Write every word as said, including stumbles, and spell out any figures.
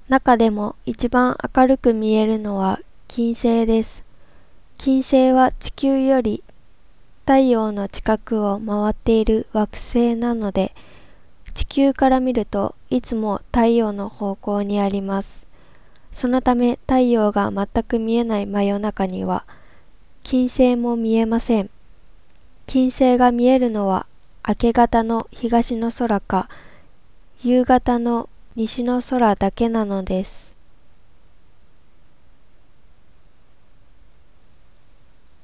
中でも一番明るく見えるのは金星です。金星は地球より太陽の近くを回っている惑星なので、地球から見るといつも太陽の方向にあります。そのため太陽が全く見えない真夜中には、金星も見えません。金星が見えるのは明け方の東の空か夕方の西の空だけなのです。